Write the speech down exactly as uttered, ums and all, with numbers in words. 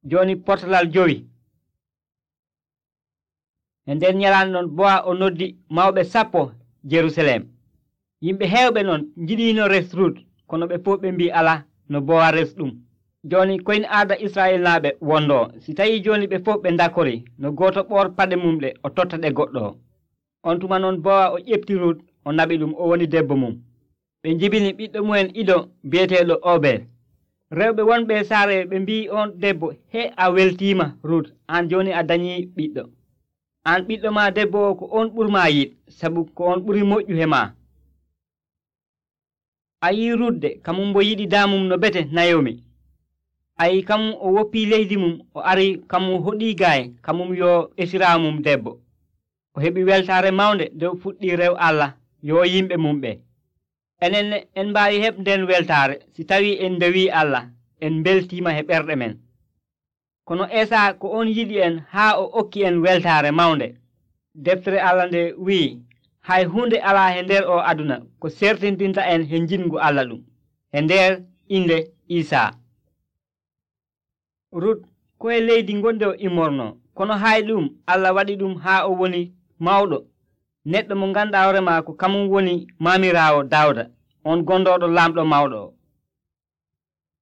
joni portalal jowi. E nder ñalande noon Bowa o noddi mawɓe sappo Jerusalem. Yimɓe heewɓe noon jiɗino res Rut, kono ɓe fof ɓe mbi ala no Bowa res ɗum. Joni koyne aada Israel naaɓe wondo, si tawi joni ɓe fof ɓe dakori no goto ɓor paɗe mum ɗe o totta ɗe goɗɗo. On tuma noon Bowa o ƴefti Rut o naɓi ɗum o woni debbo mum. Ɓe jibini ɓiɗɗo mumen Ido biyeteɗo Obed. Rewɓe wonɓe saare ɓe mbi on debbo, he a weltima Rut, an joni a dañi ɓiɗɗo. An ɓiɗɗo ma debbo o ko on ɓurma yiɗ, sabu ko on ɓuri moƴƴu he ma. A yi Rut de, kamum bo yiɗi damum no bete Nayomi. Ayi kamum o woppi leydi mum, o ari kamum hoɗi gaye, kamum yo esiramum debbo. O heɓi weltare mawnde nde o fuɗɗi rew Allah yo yimɓe mum ɓe. Enen en mbawi heɓ nden weltare si tawi en ndewi Allah, en beltima he ɓerɗe men. Kono Esa ko on yiɗi en haa o okki en weltare mawnde. Deftere Allah nde wi, hay hunde ala he nder o aduna ko sertintinta en he jingu Allah ɗum, he nder inde Isa. Rut koye leydi gonde o immorno, kono hay ɗum Allah waɗi ɗum haa o woni mawɗo, neɗɗo mo ganduɗa hoore ma ko kamum woni mamirawo Dawda, on gondoɗo lamɗo mawɗo o.